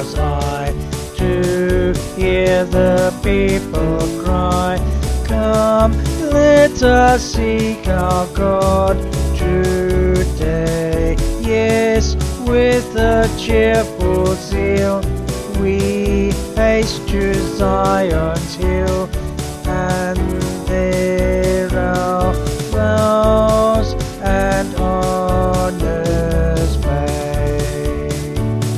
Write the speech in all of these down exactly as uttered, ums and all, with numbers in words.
was I to hear the people cry, "Come, let us seek our God today." Yes, with a cheerful zeal we haste to Zion's hill, and there our vows and honors made.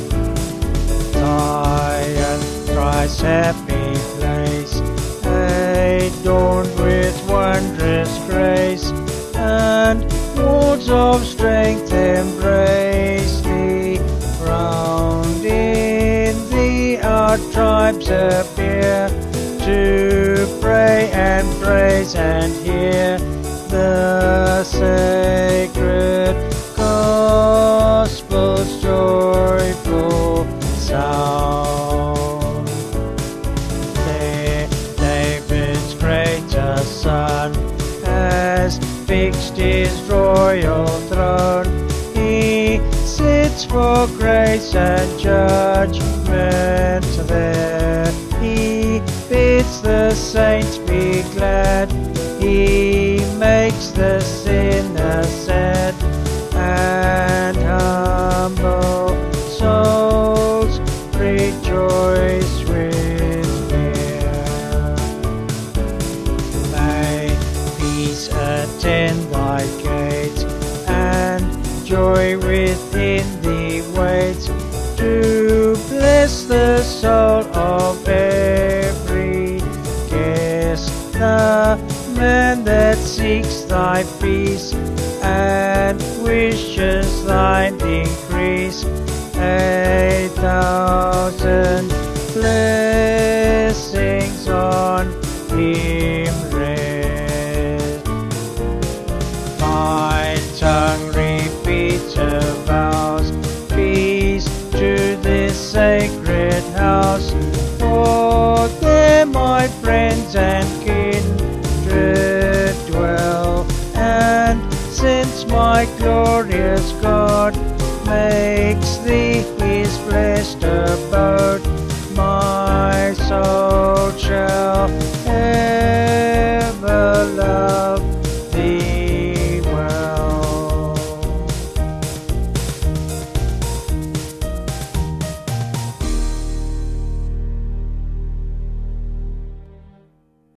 Zion, Christ's happy place, adorned with wondrous grace, and walls of strength embrace thee. Round in thee our tribes appear, to pray and praise and hear the sacred gospel's joyful sound. There David's greater Son has fixed his royal throne. He sits for grace and judgment there. He bids the saints be glad. He makes the sinner sad, and humble souls rejoice with fear. May peace attend thy gates, and joy within thee waits, to bless the soul of every guest. The man that seeks thy peace and wishes thine increase, a thousand blessings on him rest. My tongue repeats her vows, peace to this sacred house, for there my friends and kindred dwell. And since my glorious God makes thee his blessed abode, my soul shall ever love